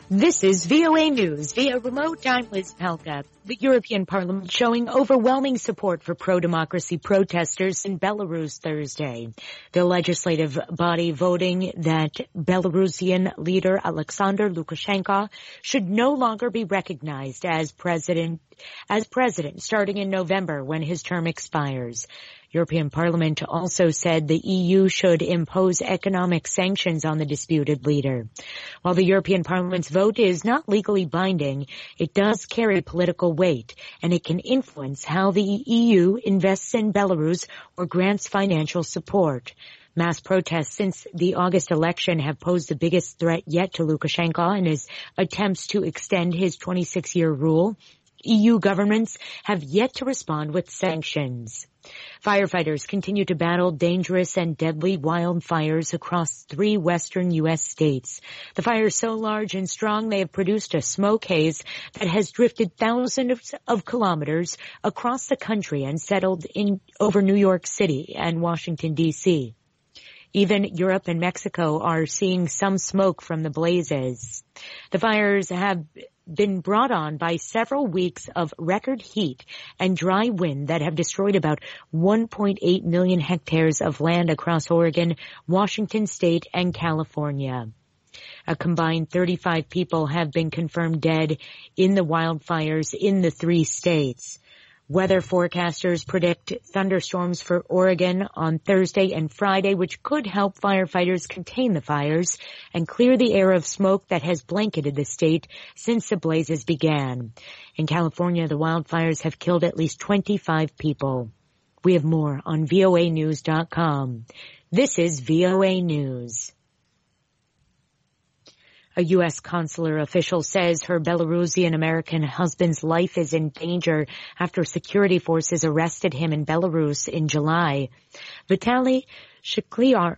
This is VOA News via remote. I'm Liz Pelka. The European Parliament showing overwhelming support for pro-democracy protesters in Belarus Thursday. The legislative body voting that Belarusian leader Alexander Lukashenko should no longer be recognized as president starting in November when his term expires. European Parliament also said the EU should impose economic sanctions on the disputed leader. While the European Parliament's vote is not legally binding, it does carry political weight, and it can influence how the EU invests in Belarus or grants financial support. Mass protests since the August election have posed the biggest threat yet to Lukashenko and his attempts to extend his 26-year rule. EU governments have yet to respond with sanctions. Firefighters continue to battle dangerous and deadly wildfires across 3 western U.S. states. The fire is so large and strong they have produced a smoke haze that has drifted thousands of kilometers across the country and settled in over New York City and Washington, D.C. Even Europe and Mexico are seeing some smoke from the blazes. The fires have been brought on by several weeks of record heat and dry wind that have destroyed about 1.8 million hectares of land across Oregon, Washington State, and California. A combined 35 people have been confirmed dead in the wildfires in the 3 states. Weather forecasters predict thunderstorms for Oregon on Thursday and Friday, which could help firefighters contain the fires and clear the air of smoke that has blanketed the state since the blazes began. In California, the wildfires have killed at least 25 people. We have more on voanews.com. This is VOA News. A U.S. consular official says her Belarusian-American husband's life is in danger after security forces arrested him in Belarus in July. Vitaly Shklyarov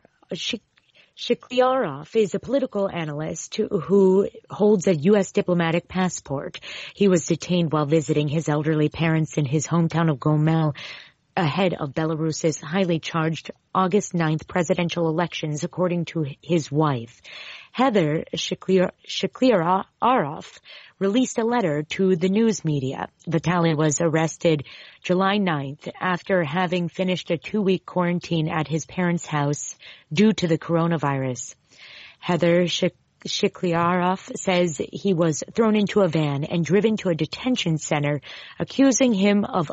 is a political analyst who holds a U.S. diplomatic passport. He was detained while visiting his elderly parents in his hometown of Gomel ahead of Belarus's highly charged August 9th presidential elections, according to his wife. Heather Shklyarov released a letter to the news media. Vitaly was arrested July 9th after having finished a 2-week quarantine at his parents' house due to the coronavirus. Heather Shklyarov says he was thrown into a van and driven to a detention center, accusing him of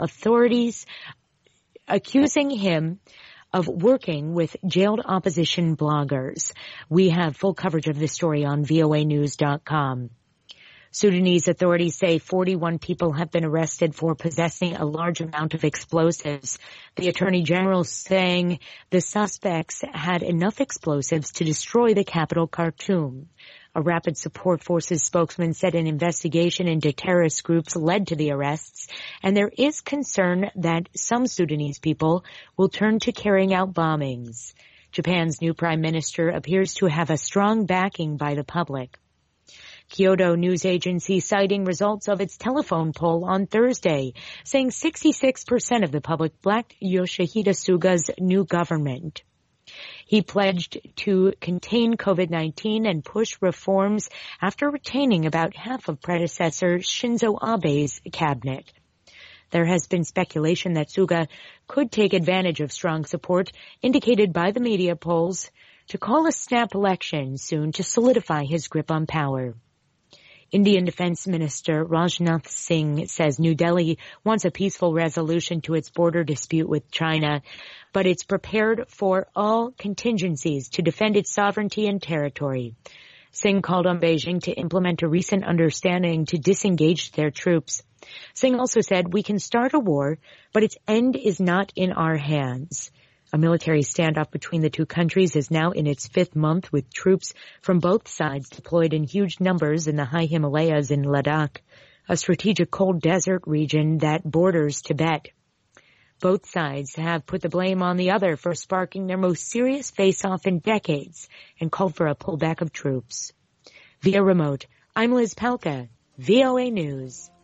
working with jailed opposition bloggers. We have full coverage of this story on voanews.com. Sudanese authorities say 41 people have been arrested for possessing a large amount of explosives. The Attorney General saying the suspects had enough explosives to destroy the capital, Khartoum. A Rapid Support Forces spokesman said an investigation into terrorist groups led to the arrests, and there is concern that some Sudanese people will turn to carrying out bombings. Japan's new prime minister appears to have a strong backing by the public. Kyodo News Agency citing results of its telephone poll on Thursday, saying 66% of the public backed Yoshihide Suga's new government. He pledged to contain COVID-19 and push reforms after retaining about half of predecessor Shinzo Abe's cabinet. There has been speculation that Suga could take advantage of strong support indicated by the media polls to call a snap election soon to solidify his grip on power. Indian Defense Minister Rajnath Singh says New Delhi wants a peaceful resolution to its border dispute with China, but it's prepared for all contingencies to defend its sovereignty and territory. Singh called on Beijing to implement a recent understanding to disengage their troops. Singh also said, "We can start a war, but its end is not in our hands." A military standoff between the two countries is now in its 5th month, with troops from both sides deployed in huge numbers in the high Himalayas in Ladakh, a strategic cold desert region that borders Tibet. Both sides have put the blame on the other for sparking their most serious face-off in decades and called for a pullback of troops. Via remote, I'm Liz Pelka, VOA News.